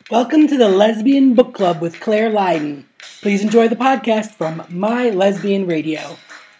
Welcome to the Lesbian Book Club with Claire Lydon. Please enjoy the podcast from My Lesbian Radio.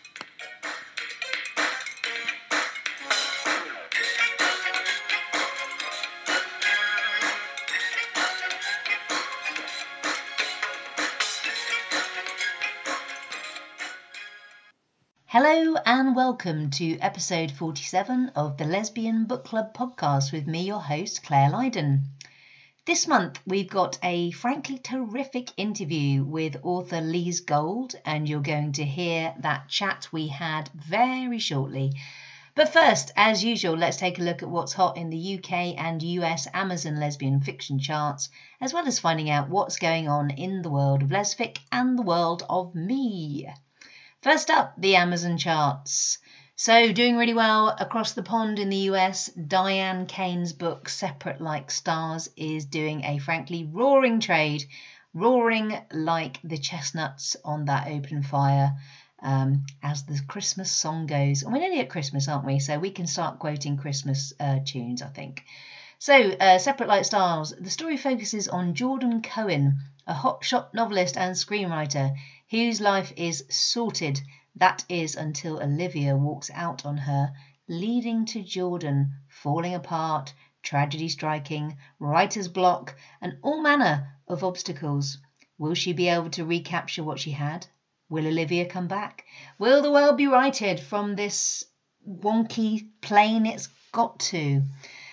Hello and welcome to episode 47 of the Lesbian Book Club podcast with me, your host, Claire Lydon. This month we've got a frankly terrific interview with author Lise Gold, and you're going to hear that chat we had very shortly. But first, as usual, let's take a look at what's hot in the UK and US Amazon lesbian fiction charts, as well as finding out what's going on in the world of lesfic and the world of me. First up, the Amazon charts. So, doing really well across the pond in the US, Diane Kane's book Separate Like Stars is doing a frankly roaring trade, roaring like the chestnuts on that open fire, as the Christmas song goes. And we're nearly at Christmas, aren't we? So we can start quoting Christmas tunes, I think. So, Separate Like Stars, the story focuses on Jordan Cohen, a hotshot novelist and screenwriter whose life is sorted. That is until Olivia walks out on her, leading to Jordan falling apart, tragedy striking, writer's block, and all manner of obstacles. Will she be able to recapture what she had? Will Olivia come back? Will the world be righted from this wonky plane it's got to?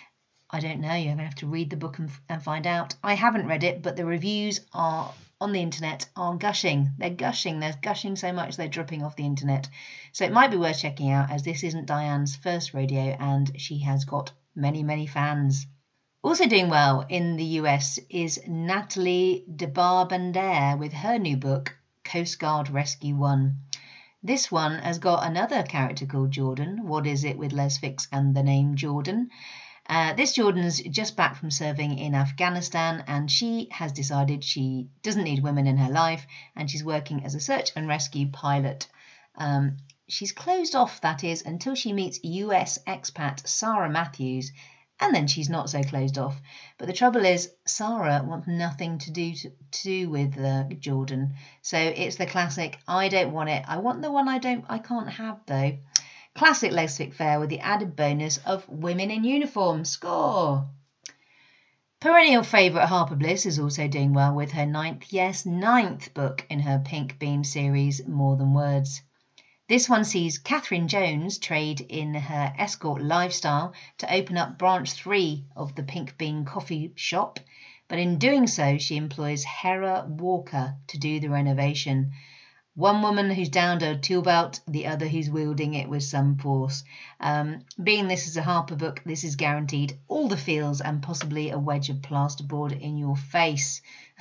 I don't know. You're going to have to read the book and find out. I haven't read it, but the reviews are on the internet are gushing. They're gushing. They're gushing so much they're dripping off the internet. So it might be worth checking out, as this isn't Diane's first rodeo and she has got many, many fans. Also doing well in the US is Natalie de Barbandere with her new book, Coast Guard Rescue 1. This one has got another character called Jordan. What is it with lesfics and the name Jordan? This Jordan's just back from serving in Afghanistan, and she has decided she doesn't need women in her life, and she's working as a search and rescue pilot. She's closed off, that is, until she meets US expat Sarah Matthews, and then she's not so closed off. But the trouble is, Sarah wants nothing to do with Jordan. So it's the classic, I don't want it. I want the one I can't have, though. Classic lesfic fare with the added bonus of women in uniform. Score! Perennial favourite Harper Bliss is also doing well with her ninth book in her Pink Bean series, More Than Words. This one sees Catherine Jones trade in her escort lifestyle to open up branch 3 of the Pink Bean coffee shop, but in doing so she employs Hera Walker to do the renovation. One woman who's downed her tool belt, the other who's wielding it with some force. Being this is a Harper book, this is guaranteed all the feels and possibly a wedge of plasterboard in your face.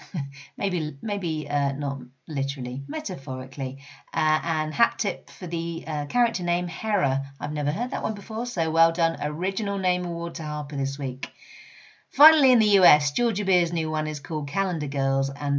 maybe not literally, metaphorically. And hat tip for the character name Hera. I've never heard that one before, so well done. Original name award to Harper this week. Finally, in the US, Georgia Beer's new one is called Calendar Girl, and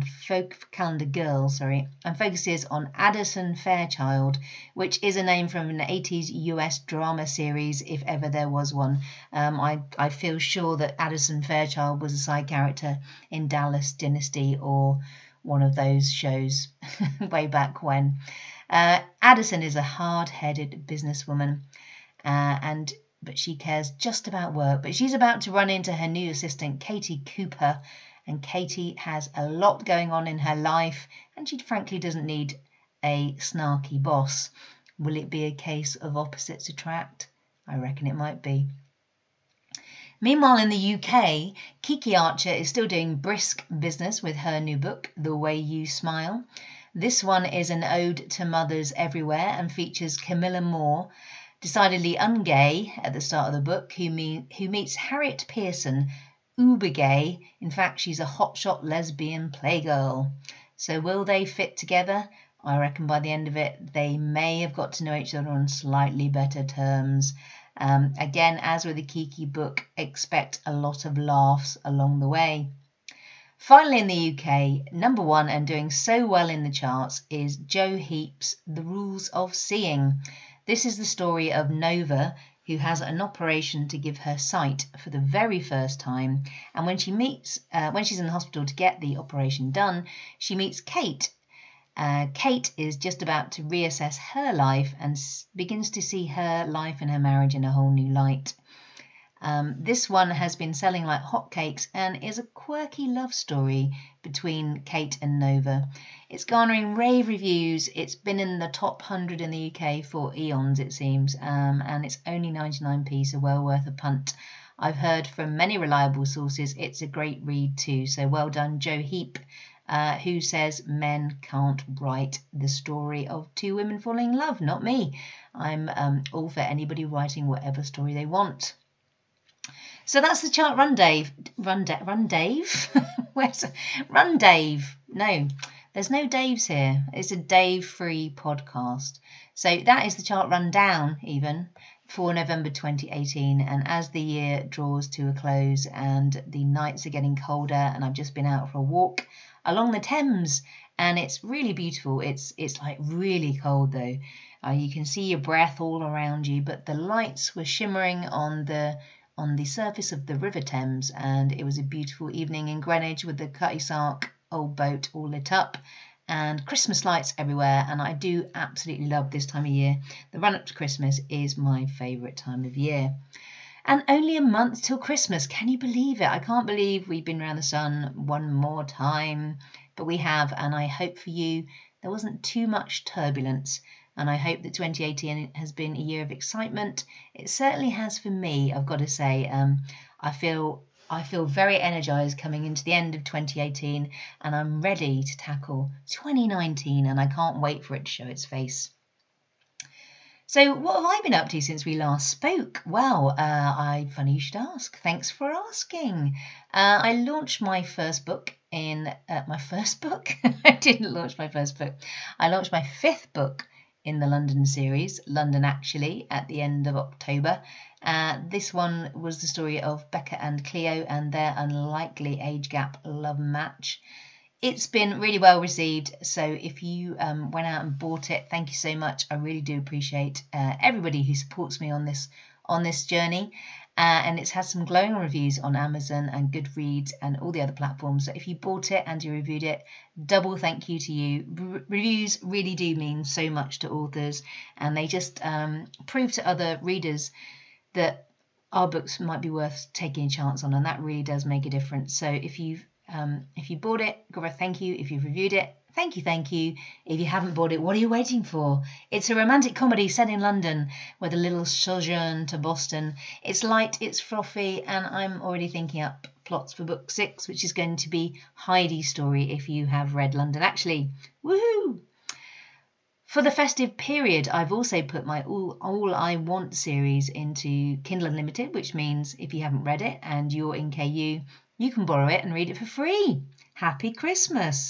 focuses on Addison Fairchild, which is a name from an 80s US drama series, if ever there was one. I feel sure that Addison Fairchild was a side character in Dallas Dynasty or one of those shows way back when. Addison is a hard-headed businesswoman, but she cares just about work. But she's about to run into her new assistant, Katie Cooper, and Katie has a lot going on in her life, and she frankly doesn't need a snarky boss. Will it be a case of opposites attract? I reckon it might be. Meanwhile, in the UK, Kiki Archer is still doing brisk business with her new book, The Way You Smile. This one is an ode to mothers everywhere and features Camilla Moore, decidedly ungay at the start of the book, who meets Harriet Pearson, uber gay. In fact, she's a hotshot lesbian playgirl. So will they fit together? I reckon by the end of it, they may have got to know each other on slightly better terms. Again, as with the Kiki book, expect a lot of laughs along the way. Finally, in the UK, number 1 and doing so well in the charts is Joe Heap's The Rules of Seeing. This is the story of Nova, who has an operation to give her sight for the very first time. And when she's in the hospital to get the operation done, she meets Kate. Kate is just about to reassess her life and begins to see her life and her marriage in a whole new light. This one has been selling like hotcakes and is a quirky love story between Kate and Nova. It's garnering rave reviews. It's been in the top 100 in the UK for eons, it seems, and it's only 99p, so well worth a punt. I've heard from many reliable sources it's a great read too, so well done, Joe Heap, who says men can't write the story of two women falling in love. Not me. I'm all for anybody writing whatever story they want. So that's the chart run, Dave. Run, Dave? Where's Run, Dave? No, there's no Daves here. It's a Dave-free podcast. So that is the chart rundown, even, for November 2018. And as the year draws to a close and the nights are getting colder, and I've just been out for a walk along the Thames, and it's really beautiful. It's like really cold though. You can see your breath all around you, but the lights were shimmering on the surface of the River Thames, and it was a beautiful evening in Greenwich with the Cutty Sark old boat all lit up and Christmas lights everywhere, and I do absolutely love this time of year. The run up to Christmas is my favourite time of year. And only a month till Christmas. Can you believe it? I can't believe we've been around the sun one more time, but we have, and I hope for you there wasn't too much turbulence, and I hope that 2018 has been a year of excitement. It certainly has for me, I've got to say. I feel very energised coming into the end of 2018, and I'm ready to tackle 2019, and I can't wait for it to show its face. So what have I been up to since we last spoke? Well, funny you should ask. Thanks for asking. I launched my first book my first book? I didn't launch my first book. I launched my 5th book in the London series, London Actually, at the end of October. This one was the story of Becca and Cleo and their unlikely age gap love match. It's been really well received, so if you went out and bought it, thank you so much. I really do appreciate everybody who supports me on this journey, and it's had some glowing reviews on Amazon and Goodreads and all the other platforms. So if you bought it and you reviewed it, double thank you to you. Reviews really do mean so much to authors, and they just prove to other readers that our books might be worth taking a chance on, and that really does make a difference. So if you bought it, Gora, thank you. If you've reviewed it, thank you. If you haven't bought it, what are you waiting for? It's a romantic comedy set in London with a little sojourn to Boston. It's light, it's frothy, and I'm already thinking up plots for book 6, which is going to be Heidi's story if you have read London Actually. Woohoo! For the festive period, I've also put my All I Want series into Kindle Unlimited, which means if you haven't read it and you're in KU, you can borrow it and read it for free. Happy Christmas.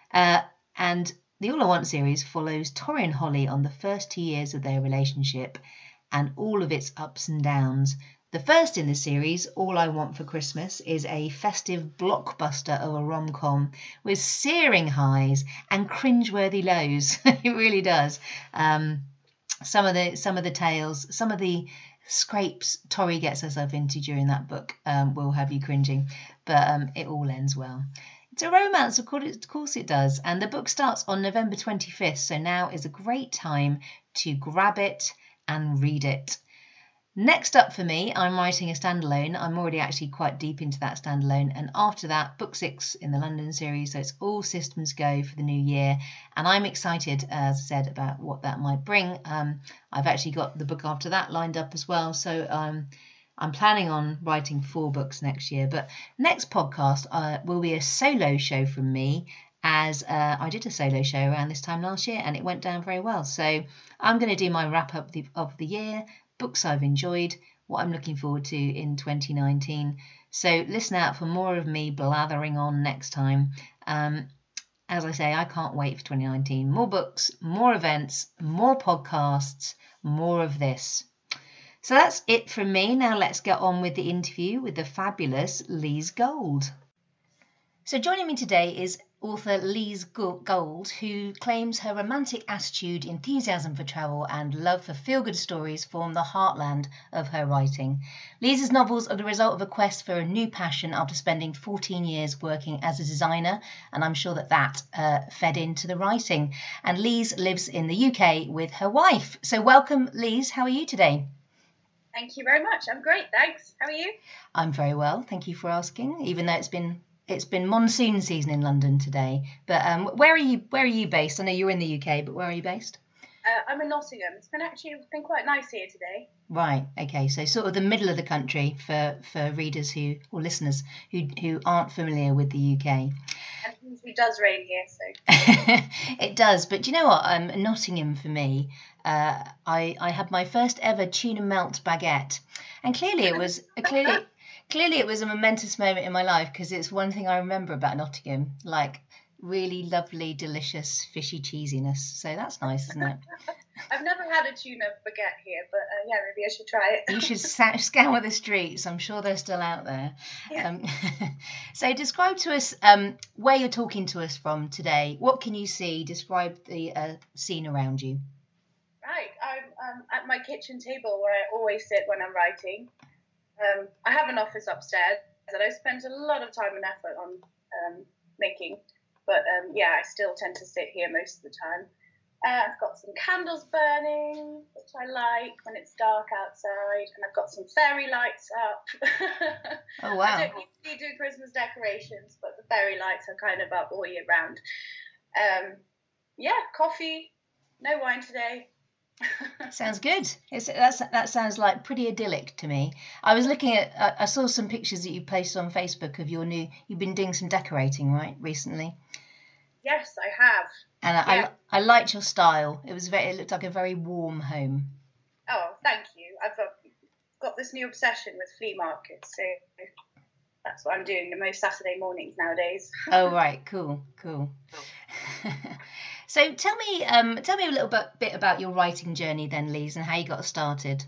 And the All I Want series follows Tori and Holly on the first 2 years of their relationship and all of its ups and downs. The first in the series, All I Want for Christmas, is a festive blockbuster of a rom-com with searing highs and cringeworthy lows. It really does. Some of the tales, some of the scrapes Tori gets herself into during that book will have you cringing, but it all ends well. It's a romance, of course it does, and the book starts on November 25th, so now is a great time to grab it and read it. Next up for me, I'm writing a standalone. I'm already actually quite deep into that standalone, and after that, book 6 in the London series, so it's all systems go for the new year, and I'm excited, as I said, about what that might bring. I've actually got the book after that lined up as well, so I'm planning on writing 4 books next year, but next podcast will be a solo show from me, as I did a solo show around this time last year, and it went down very well, so I'm going to do my wrap-up of the year, books I've enjoyed, what I'm looking forward to in 2019. So listen out for more of me blathering on next time. As I say, I can't wait for 2019. More books, more events, more podcasts, more of this. So that's it from me. Now let's get on with the interview with the fabulous Lise Gold. So joining me today is author Lise Gold, who claims her romantic attitude, enthusiasm for travel, and love for feel-good stories form the heartland of her writing. Lise's novels are the result of a quest for a new passion after spending 14 years working as a designer, and I'm sure that fed into the writing. And Lise lives in the UK with her wife. So welcome, Lise. How are you today? Thank you very much. I'm great, thanks. How are you? I'm very well, thank you for asking, even though it's been monsoon season in London today. But where are you based? I know you're in the UK, but where are you based? I'm in Nottingham. It's been quite nice here today. Right. Okay. So sort of the middle of the country for readers or listeners who aren't familiar with the UK. And it usually does rain here, so. It does. But do you know what? Nottingham for me. I had my first ever tuna melt baguette, and clearly it was a momentous moment in my life because it's one thing I remember about Nottingham, like really lovely, delicious, fishy cheesiness. So that's nice, isn't it? I've never had a tuna baguette here, but yeah, maybe I should try it. You should scour the streets. I'm sure they're still out there. Yeah. So describe to us where you're talking to us from today. What can you see? Describe the scene around you. Right. I'm at my kitchen table where I always sit when I'm writing. I have an office upstairs that I spent a lot of time and effort on making. But yeah, I still tend to sit here most of the time. I've got some candles burning, which I like when it's dark outside, and I've got some fairy lights up. Oh, wow. I don't usually do Christmas decorations, but the fairy lights are kind of up all year round. Yeah, coffee, no wine today. Sounds good. That sounds like pretty idyllic to me. I was looking at, I saw some pictures that you posted on Facebook of you've been doing some decorating, right, recently? Yes, I have. And I liked your style. It looked like a very warm home. Oh, thank you. I've got this new obsession with flea markets, so that's what I'm doing the most Saturday mornings nowadays. Oh, right, cool. So tell me a little bit about your writing journey then, Lise, and how you got started.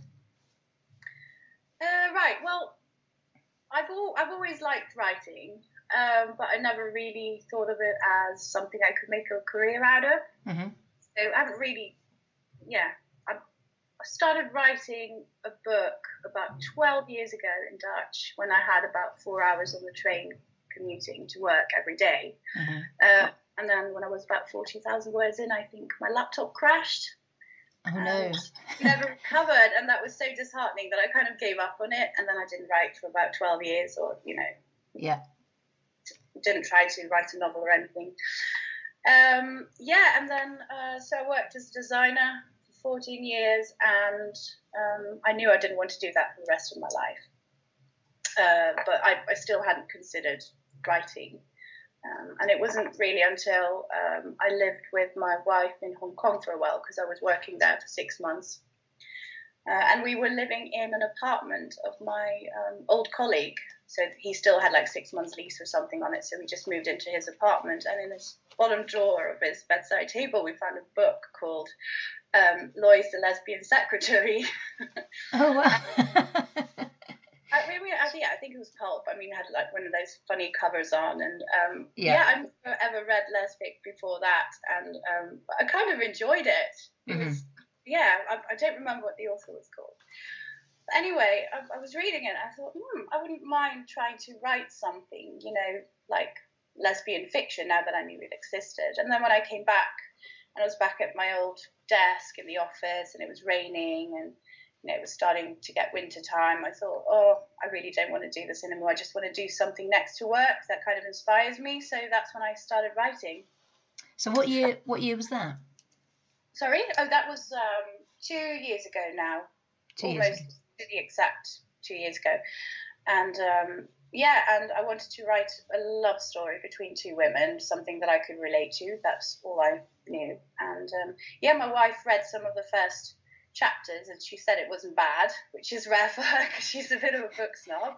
Right. Well, I've always liked writing, but I never really thought of it as something I could make a career out of. Mm-hmm. So I haven't really. Yeah, I started writing a book about 12 years ago in Dutch when I had about 4 hours on the train commuting to work every day. Mm-hmm. And then when I was about 40,000 words in, I think my laptop crashed. Oh, no. Never recovered. And that was so disheartening that I kind of gave up on it. And then I didn't write for about 12 years Yeah. Didn't try to write a novel or anything. And then so I worked as a designer for 14 years. And I knew I didn't want to do that for the rest of my life. But I still hadn't considered writing. And it wasn't really until I lived with my wife in Hong Kong for a while because I was working there for 6 months. And we were living in an apartment of my old colleague. So he still had like 6 months lease or something on it. So we just moved into his apartment. And in his bottom drawer of his bedside table, we found a book called Lois the Lesbian Secretary. Oh, wow. I think it was pulp. I mean, it had like one of those funny covers on, and I've never ever read lesbic before that, and I kind of enjoyed it. It was, I don't remember what the author was called. But anyway, I was reading it, and I thought, I wouldn't mind trying to write something, like lesbian fiction now that I knew it existed. And then when I came back, and I was back at my old desk in the office, and it was raining, and it was starting to get winter time. I thought, I really don't want to do this anymore. I just want to do something next to work that kind of inspires me. So that's when I started writing. So what year was that? Sorry? Oh, that was 2 years ago now. Almost to the exact 2 years ago. And and I wanted to write a love story between two women, something that I could relate to. That's all I knew. And my wife read some of the first chapters and she said it wasn't bad, which is rare for her because she's a bit of a book snob.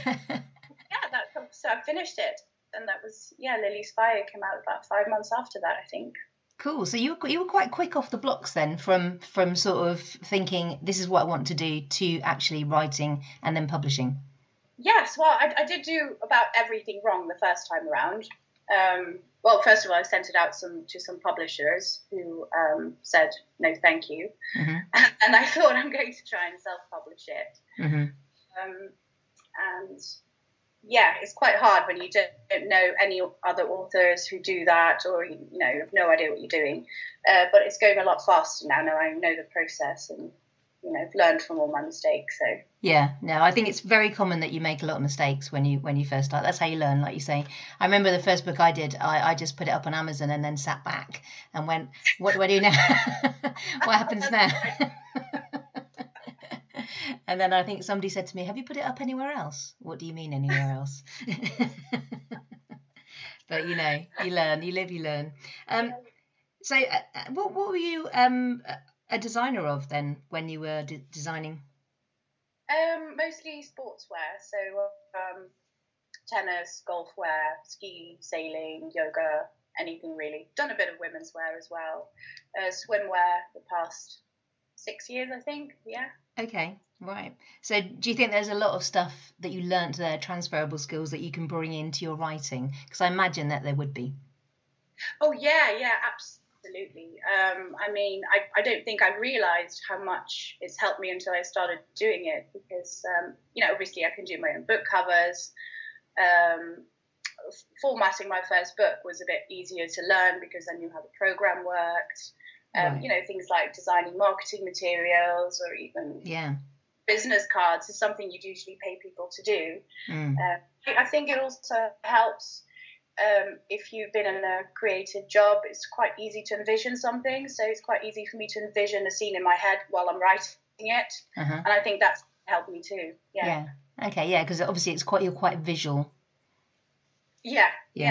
So I finished it, and that was Lily's Fire came out about 5 months after that, I think. Cool. So you were quite quick off the blocks then, from sort of thinking this is what I want to do to actually writing and then publishing. Yes, well, I did do about everything wrong the first time around. well, first of all, I sent it out to some publishers who said no, thank you, and I thought I'm going to try and self-publish it. And yeah, it's quite hard when you don't know any other authors who do that, or you have no idea what you're doing. But it's going a lot faster now. Now I know the process, and I've learned from all my mistakes. So yeah, no, I think it's very common that you make a lot of mistakes when you first start. That's how you learn, like you say. I remember the first book I did, I just put it up on Amazon and then sat back and went, what do I do now? What happens now? And then I think somebody said to me, have you put it up anywhere else? What do you mean anywhere else? But you learn, you live, you learn. So what were you a designer of then when you were designing? Mostly sportswear, so tennis, golf wear, ski, sailing, yoga, anything really. Done a bit of women's wear as well. Swimwear the past 6 years, I think. Yeah. Okay, right. So do you think there's a lot of stuff that you learnt there, transferable skills that you can bring into your writing? Because I imagine that there would be. Oh yeah, absolutely. I mean, I don't think I realised how much it's helped me until I started doing it, because obviously I can do my own book covers. Formatting my first book was a bit easier to learn because I knew how the program worked. Right. Things like designing marketing materials or even business cards is something you'd usually pay people to do. I think it also helps if you've been in a creative job. It's quite easy to envision something, so it's quite easy for me to envision a scene in my head while I'm writing it, and I think that's helped me too. Yeah. Okay. Yeah, because obviously you're quite visual. Yeah.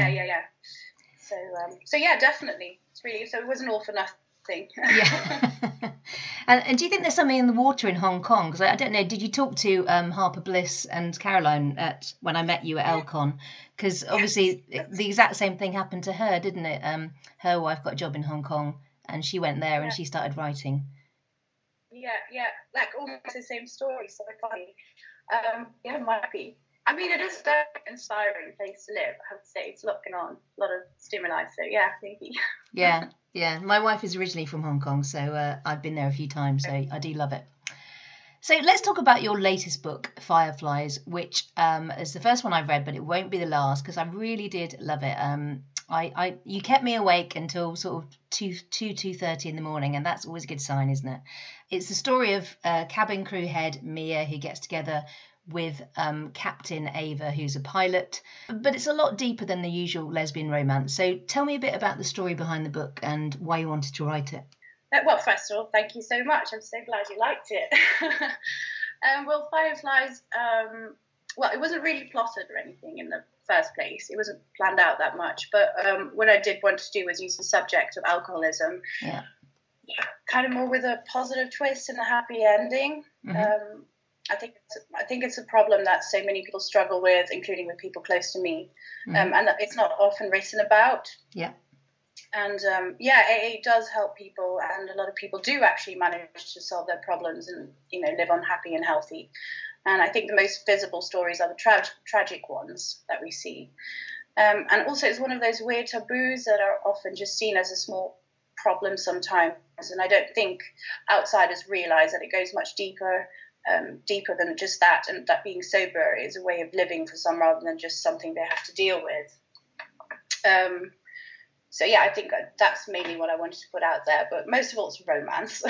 So yeah, definitely. It's really, so it wasn't all for nothing. Yeah. And do you think there's something in the water in Hong Kong? Because I don't know, did you talk to Harper Bliss and Caroline when I met you at Elcon? Because obviously the exact same thing happened to her, didn't it? Her wife got a job in Hong Kong and she went there and she started writing. Yeah, like almost the same story, so funny. Might be. I mean, it is a very inspiring place to live. I would say it's looking on a lot of stimuli. So yeah, maybe. Yeah. My wife is originally from Hong Kong, so I've been there a few times. So I do love it. So let's talk about your latest book, Fireflies, which is the first one I've read, but it won't be the last because I really did love it. You kept me awake until sort of 2:30 in the morning, and that's always a good sign, isn't it? It's the story of cabin crew head Mia, who gets together with Captain Ava, who's a pilot, but it's a lot deeper than the usual lesbian romance. So tell me a bit about the story behind the book and why you wanted to write it. Well, first of all, thank you so much. I'm so glad you liked it. Well, Fireflies, it wasn't really plotted or anything in the first place. It wasn't planned out that much, but what I did want to do was use the subject of alcoholism, kind of more with a positive twist and a happy ending. I think it's a problem that so many people struggle with, including with people close to me, and that it's not often written about. Yeah. And AA does help people, and a lot of people do actually manage to solve their problems and live unhappy and healthy. And I think the most visible stories are the tragic ones that we see. And also, it's one of those weird taboos that are often just seen as a small problem sometimes, and I don't think outsiders realise that it goes much deeper than just that, and that being sober is a way of living for some rather than just something they have to deal with. So yeah, I think that's mainly what I wanted to put out there, but most of all it's romance.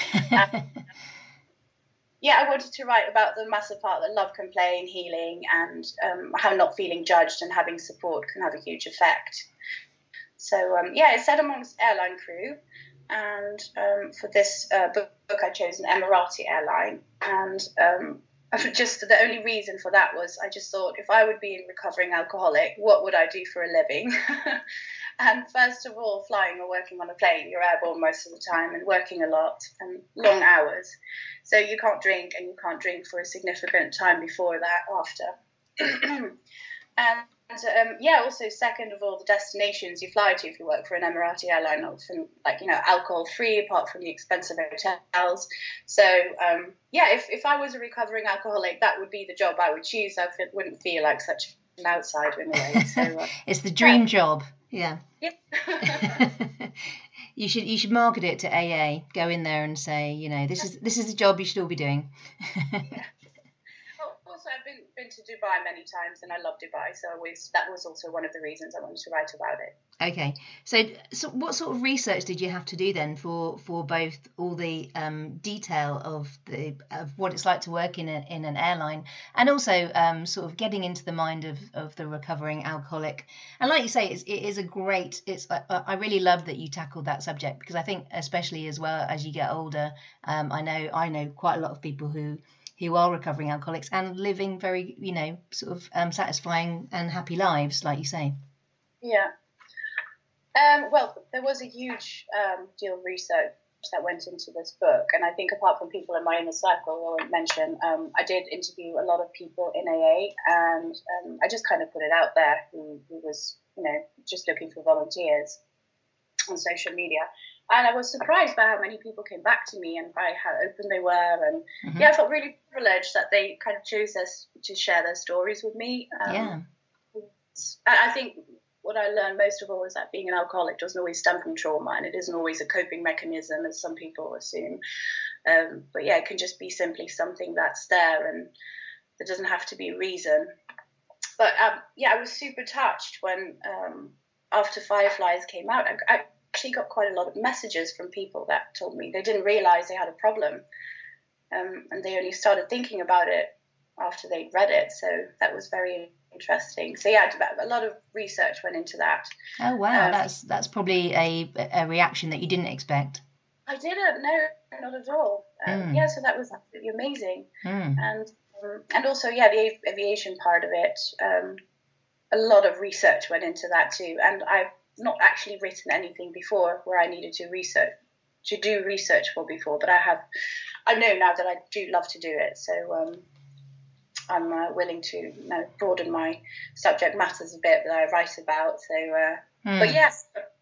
I wanted to write about the massive part that love can play in healing, and how not feeling judged and having support can have a huge effect. So it's set amongst airline crew, and for this book I chose an Emirati airline, and just the only reason for that was I just thought, if I would be a recovering alcoholic, what would I do for a living? And first of all, flying or working on a plane, you're airborne most of the time and working a lot and long hours, so you can't drink, and you can't drink for a significant time before that, after. And also second of all, the destinations you fly to if you work for an Emirati airline are often alcohol free, apart from the expensive hotels. So if I was a recovering alcoholic, that would be the job I would choose. I wouldn't feel like such outsider in a way. So it's the dream job. Yeah. Yeah. You should market it to AA. Go in there and say, you know, this is the job you should all be doing. Yeah. Also, I've been to Dubai many times, and I love Dubai. So that was also one of the reasons I wanted to write about it. Okay, so what sort of research did you have to do then for both all the detail of what it's like to work in an airline, and also sort of getting into the mind of the recovering alcoholic? And like you say, it is a great. I really love that you tackled that subject, because I think especially as well as you get older, I know quite a lot of people who are recovering alcoholics and living very, you know, sort of satisfying and happy lives, like you say. Yeah. Well, there was a huge deal of research that went into this book, and I think apart from people in my inner circle, I won't mention, I did interview a lot of people in AA, and I just kind of put it out there who was, you know, just looking for volunteers on social media. And I was surprised by how many people came back to me and by how open they were. And I felt really privileged that they kind of chose to share their stories with me. I think what I learned most of all is that being an alcoholic doesn't always stem from trauma, and it isn't always a coping mechanism, as some people assume. But yeah, it can just be simply something that's there, and there doesn't have to be a reason. But I was super touched when after Fireflies came out, I actually got quite a lot of messages from people that told me they didn't realize they had a problem, and they only started thinking about it after they'd read it. So that was very interesting. So yeah, a lot of research went into that. Oh wow, that's probably a reaction that you didn't expect. I didn't, no, not at all. Yeah, so that was absolutely amazing. And also, yeah, the aviation part of it, a lot of research went into that too. And I've not actually written anything before where I needed to do research for before, but I know now that I do love to do it. So I'm willing to broaden my subject matters a bit that I write about. So, but yes.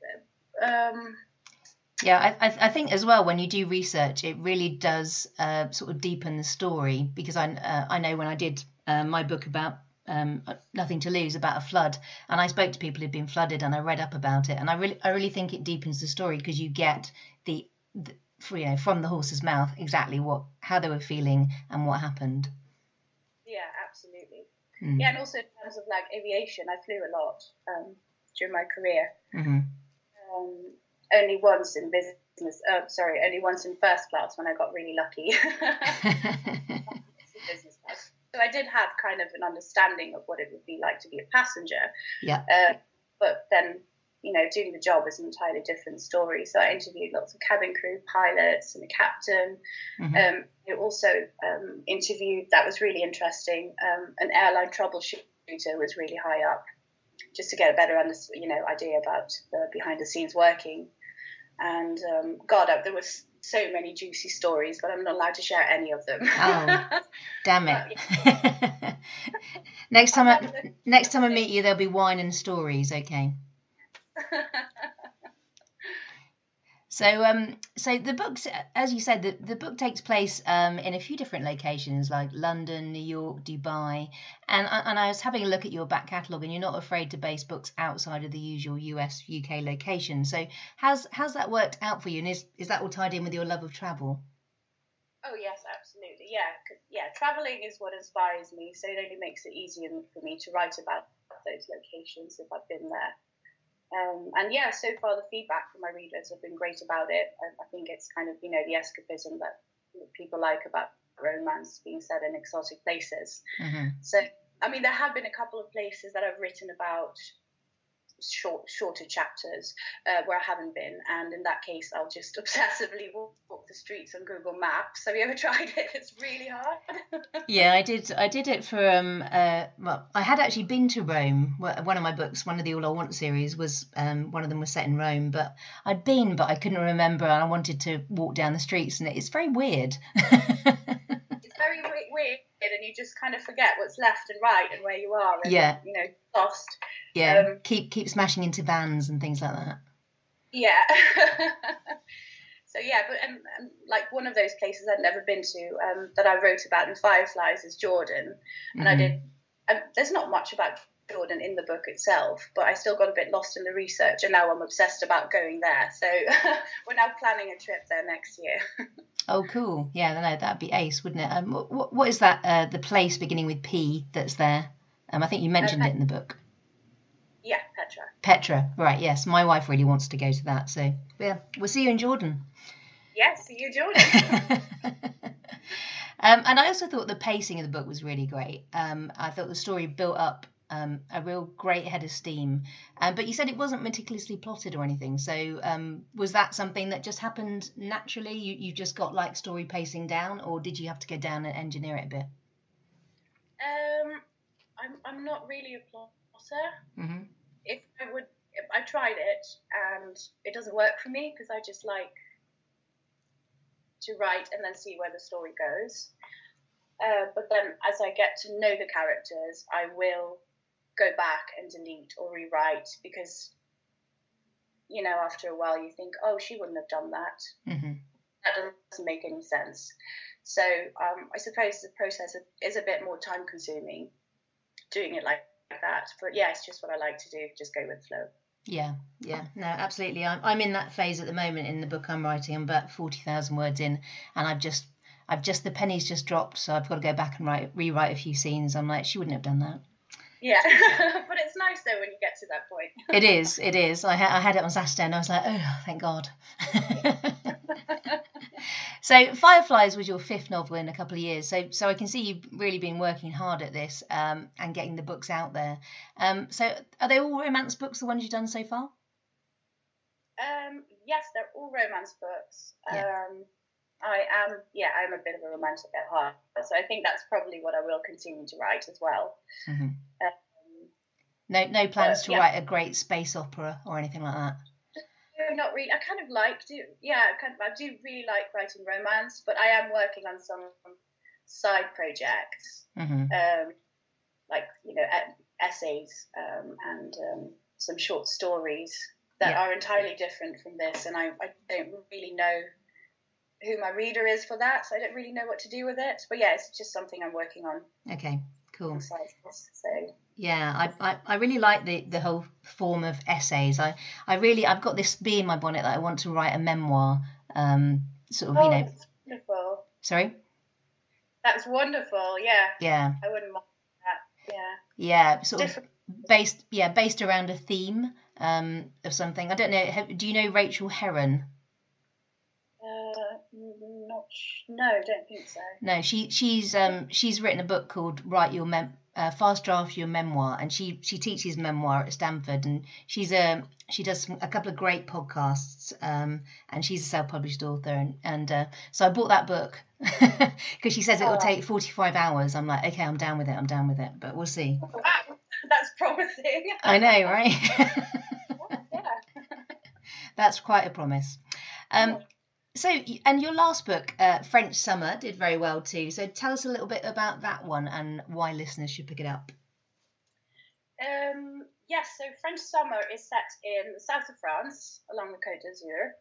Yeah, I think as well, when you do research, it really does sort of deepen the story, because I know when I did my book about Nothing to Lose, about a flood, and I spoke to people who'd been flooded, and I read up about it, and I really think it deepens the story, because you get the from the horse's mouth exactly how they were feeling and what happened. Yeah, absolutely. Yeah, and also in terms of like aviation, I flew a lot during my career. Only once in business. Only once in first class when I got really lucky. Business class. So I did have kind of an understanding of what it would be like to be a passenger. Yeah. But then, you know, doing the job is an entirely different story. So I interviewed lots of cabin crew, pilots, and a captain. I also interviewed, that was really interesting, an airline troubleshooter was really high up, just to get a better idea about the behind the scenes working. And there was so many juicy stories, but I'm not allowed to share any of them. Oh, damn it! Yeah. Next time I meet you, there'll be wine and stories. Okay. So the books, as you said, the book takes place in a few different locations, like London, New York, Dubai, and I was having a look at your back catalogue, and you're not afraid to base books outside of the usual US, UK location. So how's that worked out for you, and is that all tied in with your love of travel? Oh yes, absolutely. Yeah, traveling is what inspires me, so it only makes it easier for me to write about those locations if I've been there. And yeah, so far the feedback from my readers have been great about it. I think it's kind of, the escapism that people like about romance being set in exotic places. So, I mean, there have been a couple of places that I've written about shorter chapters where I haven't been, and in that case I'll just obsessively walk the streets on Google Maps. Have you ever tried it? It's really hard. Yeah, I did it for well, I had actually been to Rome. One of my books, one of the All I Want series, was one of them was set in Rome, but I couldn't remember, and I wanted to walk down the streets, and it's very weird. It's very weird, and you just kind of forget what's left and right and where you are, and lost. Yeah, keep smashing into vans and things like that. Yeah. So yeah, but and like one of those places I'd never been to that I wrote about in Fireflies is Jordan, and I did. There's not much about Jordan in the book itself, but I still got a bit lost in the research, and now I'm obsessed about going there. So we're now planning a trip there next year. Oh, cool. Yeah, no, that'd be ace, wouldn't it? What is that, the place beginning with P that's there? I think you mentioned it in the book. Yeah, Petra. Petra, right, yes. My wife really wants to go to that, so yeah, we'll see you in Jordan. Yes, see you in Jordan. And I also thought the pacing of the book was really great. I thought the story built up a real great head of steam. But you said it wasn't meticulously plotted or anything. So was that something that just happened naturally? You just got like story pacing down, or did you have to go down and engineer it a bit? I'm not really a plotter. Mm-hmm. If I tried it and it doesn't work for me, because I just like to write and then see where the story goes. But then as I get to know the characters, I will go back and delete or rewrite, because, you know, after a while you think, oh, she wouldn't have done that. Mm-hmm. That doesn't make any sense. So I suppose the process is a bit more time consuming doing it like that. But yeah, it's just what I like to do, just go with the flow. Yeah, no, absolutely. I'm in that phase at the moment in the book I'm writing. I'm about 40,000 words in, and I've just the penny's just dropped, so I've got to go back and rewrite a few scenes. I'm like, she wouldn't have done that. Yeah, but it's nice though when you get to that point. It is. I had it on Saturday, and I was like, oh, thank God. So Fireflies was your 5th novel in a couple of years. So I can see you've really been working hard at this and getting the books out there. So are they all romance books, the ones you've done so far? Yes, they're all romance books. Yeah. I'm a bit of a romantic at heart, so I think that's probably what I will continue to write as well. Mm-hmm. No plans to write a great space opera or anything like that? No, not really. I do really like writing romance, but I am working on some side projects, mm-hmm. Like, you know, essays and some short stories that are entirely different from this, and I don't really know who my reader is for that, so I don't really know what to do with it. But yeah, it's just something I'm working on. Okay, cool. So yeah, I really like the whole form of essays. I've got this bee in my bonnet that I want to write a memoir. Sort of, you know. That's wonderful. Sorry. That's wonderful. Yeah. Yeah. I wouldn't mind that. Yeah. Yeah, sort of based around a theme of something. I don't know. Do you know Rachel Herron? No, don't think so. No, she's written a book called Fast Draft Your Memoir, and she teaches memoir at Stanford, and she does a couple of great podcasts, and she's a self-published author, and so I bought that book because she says it will take 45 hours. I'm like, okay, I'm down with it, but we'll see. Wow, that's promising. I know, right? Yeah. That's quite a promise. So, and your last book, French Summer, did very well too. So tell us a little bit about that one and why listeners should pick it up. Yes, so French Summer is set in the south of France, along the Côte d'Azur.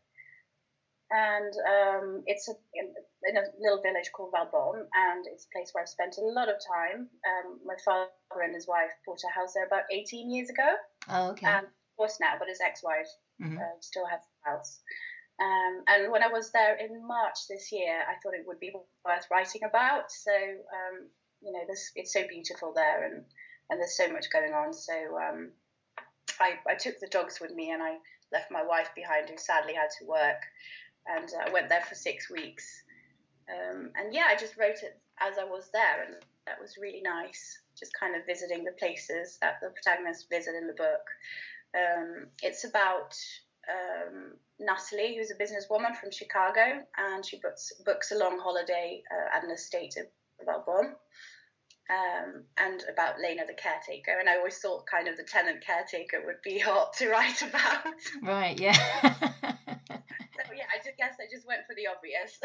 And it's in a little village called Valbonne, and it's a place where I've spent a lot of time. My father and his wife bought a house there about 18 years ago. Oh, okay. And of course now, but his ex-wife mm-hmm. Still has the house. And when I was there in March this year, I thought it would be worth writing about. So, you know, it's so beautiful there, and there's so much going on. So I took the dogs with me, and I left my wife behind, who sadly had to work, and I went there for 6 weeks. And yeah, I just wrote it as I was there, and that was really nice, just kind of visiting the places that the protagonists visit in the book. It's about Natalie, who's a businesswoman from Chicago, and she books a long holiday at an estate in Valbonne, and about Lena, the caretaker. And I always thought kind of the tenant caretaker would be hot to write about. Right, yeah. So yeah, I guess I just went for the obvious.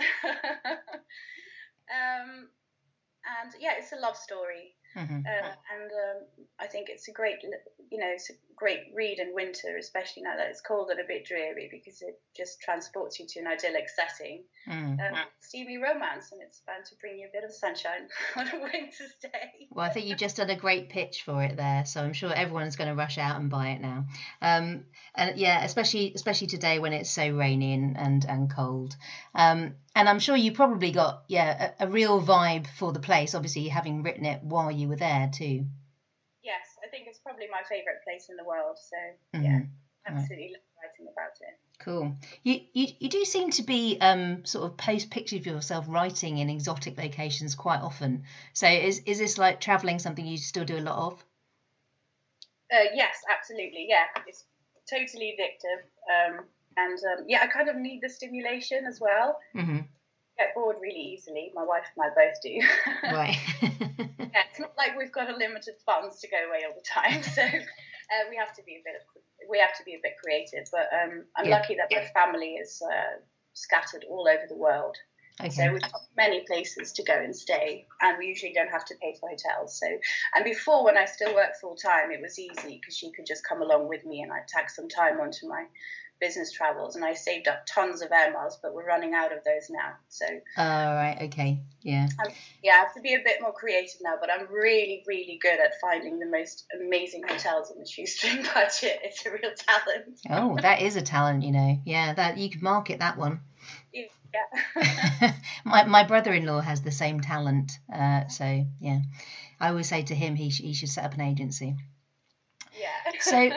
And yeah, it's a love story. Mm-hmm. And I think it's a great it's a great read in winter, especially now that it's cold and a bit dreary, because it just transports you to an idyllic setting. Steamy romance, and it's bound to bring you a bit of sunshine on a winter's day. Well, I think you just done a great pitch for it there, so I'm sure everyone's going to rush out and buy it now. And yeah, especially today when it's so rainy and cold. And I'm sure you probably got a real vibe for the place, obviously having written it while you were there too. Yes, I think it's probably my favourite place in the world. So yeah, absolutely love writing about it. Cool. You do seem to be sort of post pictures of yourself writing in exotic locations quite often. So is this like travelling something you still do a lot of? Yes, absolutely. Yeah, it's totally addictive. I kind of need the stimulation as well. Mm-hmm. Get bored really easily. My wife and I both do. Right. Yeah, it's not like we've got unlimited funds to go away all the time, so we have to be a bit creative. But I'm lucky that my family is scattered all over the world. Okay. So we've got many places to go and stay, and we usually don't have to pay for hotels. So, and before, when I still worked full time, it was easy because she could just come along with me, and I'd tag some time onto my business travels, and I saved up tons of air miles, but we're running out of those now. So right, okay, yeah. I have to be a bit more creative now, but I'm really, really good at finding the most amazing hotels on the shoestring budget. It's a real talent. Oh, that is a talent, Yeah, that you could market that one. Yeah. my brother-in-law has the same talent, so yeah, I always say to him he should set up an agency. Yeah. So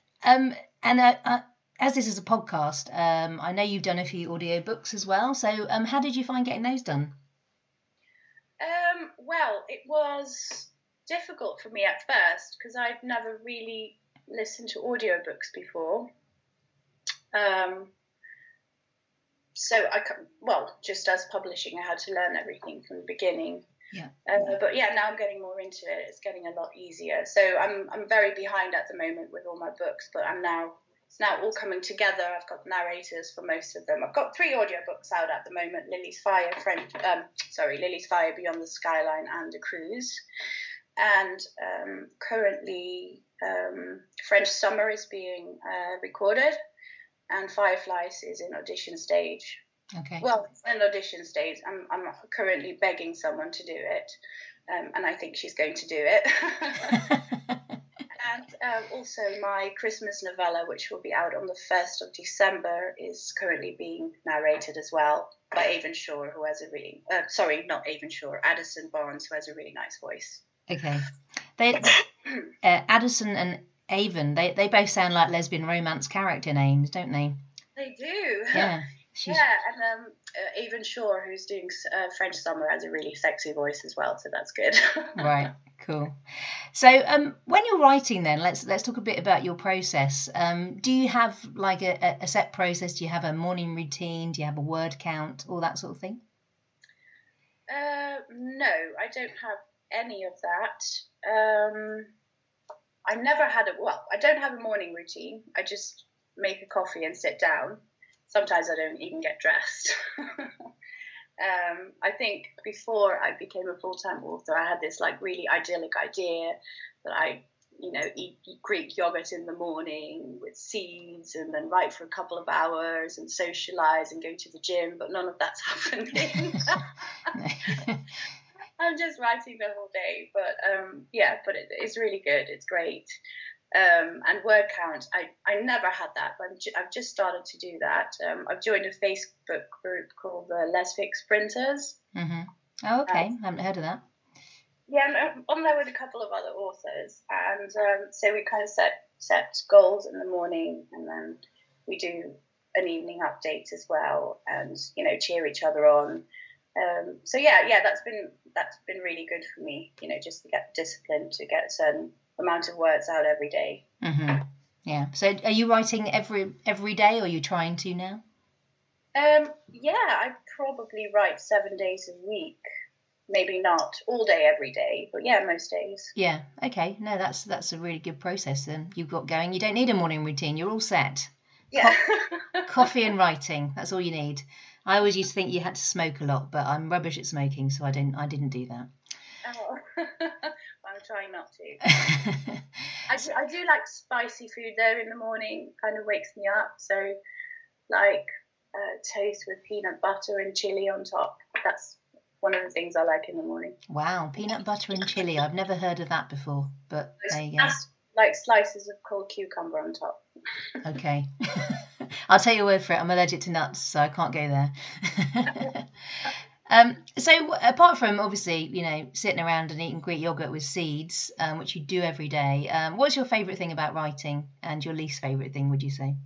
as this is a podcast, I know you've done a few audiobooks as well. So how did you find getting those done? Well, it was difficult for me at first because I'd never really listened to audiobooks before. Just as publishing, I had to learn everything from the beginning. Yeah. But yeah, now I'm getting more into it. It's getting a lot easier. So I'm very behind at the moment with all my books, but it's now all coming together. I've got narrators for most of them. I've got 3 audiobooks out at the moment: Lily's Fire, Beyond the Skyline, and A Cruise. And currently, French Summer is being recorded, and Fireflies is in audition stage. Okay. Well, it's in audition stage. I'm currently begging someone to do it, and I think she's going to do it. And also my Christmas novella, which will be out on the 1st of December, is currently being narrated as well by Avon Shore, who has Addison Barnes, who has a really nice voice. Okay. Addison and Avon, they both sound like lesbian romance character names, don't they? They do. Yeah. And Avon Shore, who's doing French Summer, has a really sexy voice as well, so that's good. Right, cool. So when you're writing then, let's talk a bit about your process. Do you have like a set process? Do you have a morning routine? Do you have a word count? All that sort of thing? No, I don't have any of that. I don't have a morning routine. I just make a coffee and sit down. Sometimes I don't even get dressed. I think before I became a full-time author, I had this like really idyllic idea that I, eat Greek yogurt in the morning with seeds and then write for a couple of hours and socialize and go to the gym, but none of that's happening. I'm just writing the whole day, but it's really good. It's great. And word count, I never had that, but I've just started to do that. I've joined a Facebook group called the Lesfic Sprinters. Mm-hmm. Oh, okay. I haven't heard of that. Yeah, I'm on there with a couple of other authors, and so we kind of set goals in the morning, and then we do an evening update as well, and cheer each other on. So that's been really good for me, just to get disciplined, to get a certain amount of words out every day. Mm-hmm. Yeah. So are you writing every day, or are you trying to now? I probably write 7 days a week. Maybe not all day every day, but yeah, most days. Yeah. Okay. No, that's a really good process then you've got going. You don't need a morning routine. You're all set. Yeah. Coffee and writing. That's all you need. I always used to think you had to smoke a lot, but I'm rubbish at smoking, so I didn't do that. Oh. I'm trying not to. I do like spicy food though in the morning. Kind of wakes me up. So like toast with peanut butter and chili on top. That's one of the things I like in the morning. Wow, peanut butter and chili. I've never heard of that before, but there you go. Like slices of cold cucumber on top. Okay. I'll take your word for it. I'm allergic to nuts, so I can't go there. So apart from obviously, sitting around and eating Greek yogurt with seeds, which you do every day, what's your favourite thing about writing and your least favourite thing, would you say?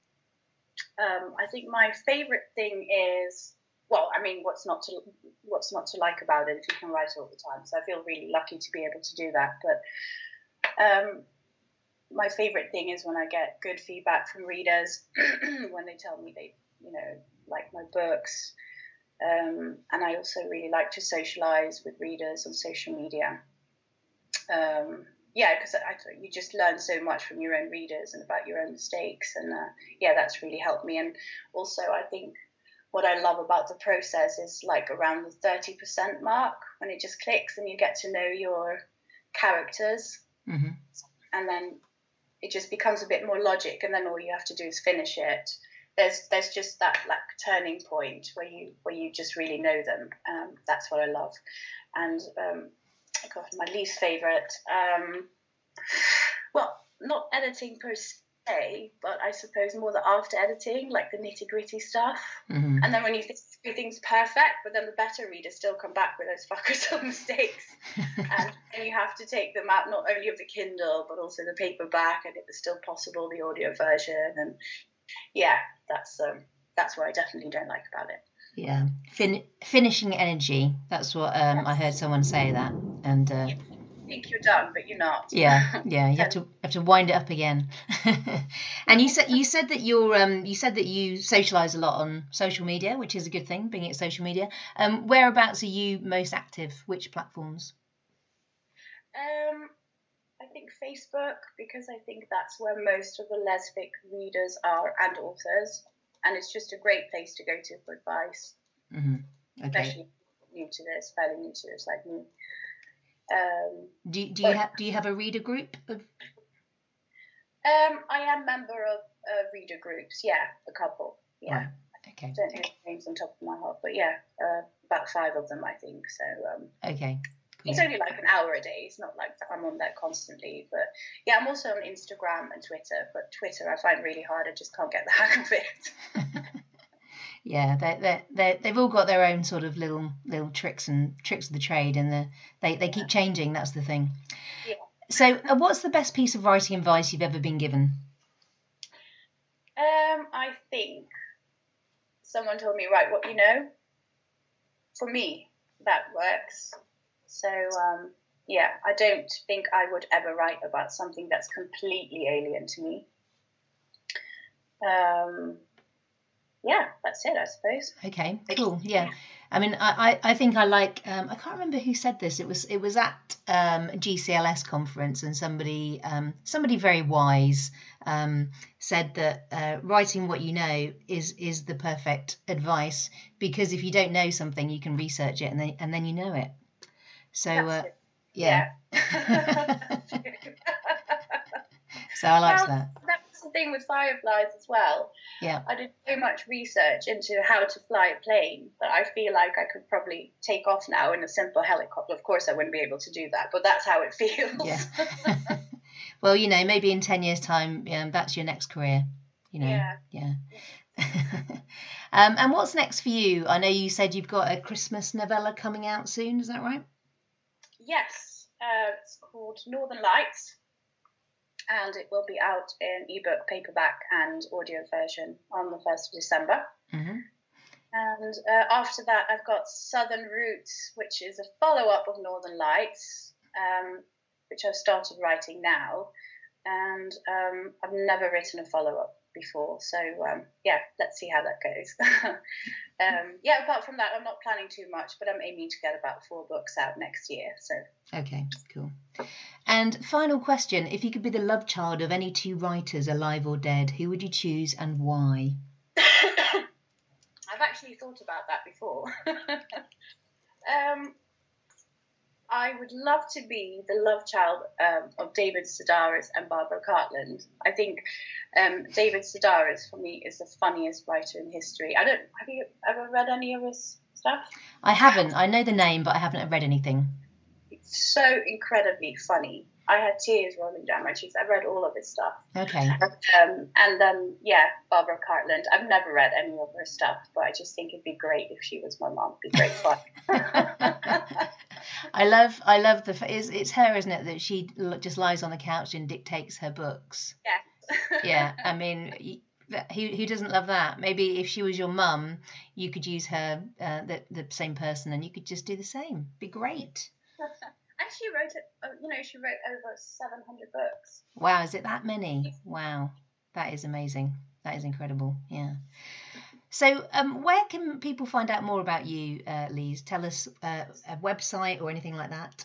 I think my favourite thing is, what's not to like about it if you can write all the time. So I feel really lucky to be able to do that. But my favourite thing is when I get good feedback from readers when they tell me they, like my books. And I also really like to socialise with readers on social media. Because you just learn so much from your own readers and about your own mistakes. And that's really helped me. And also I think what I love about the process is like around the 30% mark when it just clicks and you get to know your characters. Mm-hmm. And then it just becomes a bit more logic, and then all you have to do is finish it. There's just that like turning point where you just really know them. That's what I love. And my least favorite, not editing per se, but I suppose more the after editing, like the nitty gritty stuff. Mm-hmm. And then when you think everything's perfect, but then the better readers still come back with those fuckers of mistakes, and you have to take them out not only of the Kindle but also the paperback, and if it's still possible, the audio version. And that's what I definitely don't like about it. Yeah, finishing energy. That's what I heard someone say that, and. You think you're done, but you're not. Yeah. You have to wind it up again. And you said that you socialise a lot on social media, which is a good thing, being at social media. Whereabouts are you most active? Which platforms? I think Facebook, because I think that's where most of the lesbic readers are and authors, and it's just a great place to go to for advice. Mm-hmm. Okay. Especially fairly new to this, like me. Do you have a reader group? I am member of reader groups. Yeah, a couple. Yeah. Right. Okay. I don't know the names on top of my head, but about 5 of them, I think. So. Okay. Cool. It's only like an hour a day. It's not like I'm on there constantly. But I'm also on Instagram and Twitter. But Twitter I find really hard. I just can't get the hang of it. Yeah, they've all got their own sort of little tricks of the trade, and they keep changing. That's the thing. Yeah. So, what's the best piece of writing advice you've ever been given? I think someone told me, write what you know. For me, that works. So, I don't think I would ever write about something that's completely alien to me. That's it, I suppose. Okay, cool. Yeah. I mean, I think I like, I can't remember who said this. It was at a GCLS conference, and somebody very wise said that writing what you know is the perfect advice, because if you don't know something, you can research it and then you know it. So, yeah. So I liked that. That's the thing with fireflies as well. Yeah. I did so much research into how to fly a plane that I feel like I could probably take off now in a simple helicopter. Of course, I wouldn't be able to do that, but that's how it feels. Yeah. Well, maybe in 10 years' time, that's your next career. Yeah. And what's next for you? I know you said you've got a Christmas novella coming out soon. Is that right? Yes. It's called Northern Lights. And it will be out in ebook, paperback, and audio version on the 1st of December. Mm-hmm. And after that, I've got Southern Roots, which is a follow-up of Northern Lights, which I've started writing now. And I've never written a follow-up before. So, let's see how that goes. Apart from that, I'm not planning too much, but I'm aiming to get about 4 books out next year. So. Okay, cool. And final question, if you could be the love child of any 2 writers, alive or dead, who would you choose and why? I've actually thought about that before. I would love to be the love child of David Sedaris and Barbara Cartland. I think David Sedaris, for me, is the funniest writer in history. Have you ever read any of his stuff? I haven't. I know the name, but I haven't read anything. It's so incredibly funny. I had tears rolling down my cheeks. I read all of his stuff. Okay. Barbara Cartland. I've never read any of her stuff, but I just think it'd be great if she was my mom. It'd be great fun. I love it's her, isn't it, that she just lies on the couch and dictates her books. Yes. Yeah, I mean, who doesn't love that? Maybe if she was your mum, you could use her, the same person, and you could just do the same. Be great. And she wrote over 700 books. Wow, is it that many? Wow, that is amazing. That is incredible. Yeah. So, where can people find out more about you, Lise? Tell us a website or anything like that.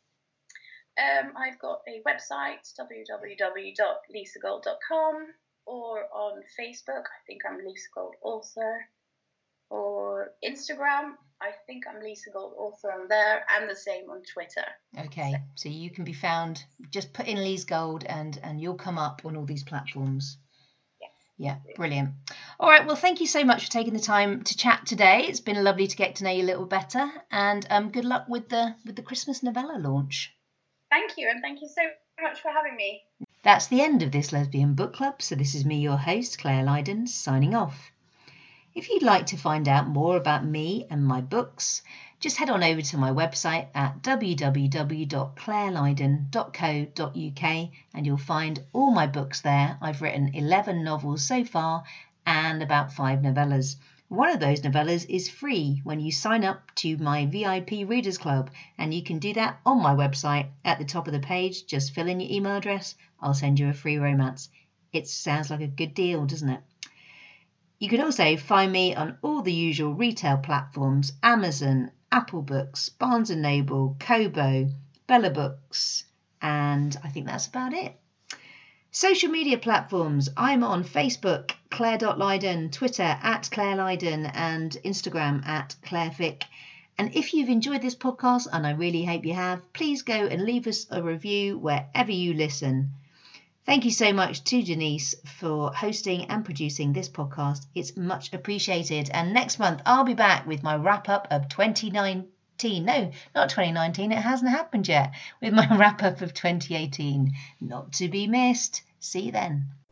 I've got a website, www.lisagold.com, or on Facebook, I think I'm Lisa Gold Author, or Instagram, I think I'm Lisa Gold Author on there, and the same on Twitter. Okay, so you can be found, just put in Lise Gold and you'll come up on all these platforms. Yeah, brilliant. All right, well, thank you so much for taking the time to chat today. It's been lovely to get to know you a little better, and good luck with the Christmas novella launch. Thank you, and thank you so much for having me. That's the end of this Lesbian Book Club, so this is me, your host, Claire Lydon, signing off. If you'd like to find out more about me and my books, just head on over to my website at www.clairelydon.co.uk and you'll find all my books there. I've written 11 novels so far and about 5 novellas. One of those novellas is free when you sign up to my VIP Readers Club, and you can do that on my website. At the top of the page, just fill in your email address. I'll send you a free romance. It sounds like a good deal, doesn't it? You can also find me on all the usual retail platforms: Amazon, Apple Books, Barnes & Noble, Kobo, Bella Books, and I think that's about it. Social media platforms: I'm on Facebook, Claire.Lydon, Twitter at Claire Lydon, and Instagram at ClaireFick. And if you've enjoyed this podcast, and I really hope you have, please go and leave us a review wherever you listen. Thank you so much to Denise for hosting and producing this podcast. It's much appreciated. And next month, I'll be back with my wrap-up of 2019. No, not 2019. It hasn't happened yet. With my wrap-up of 2018. Not to be missed. See you then.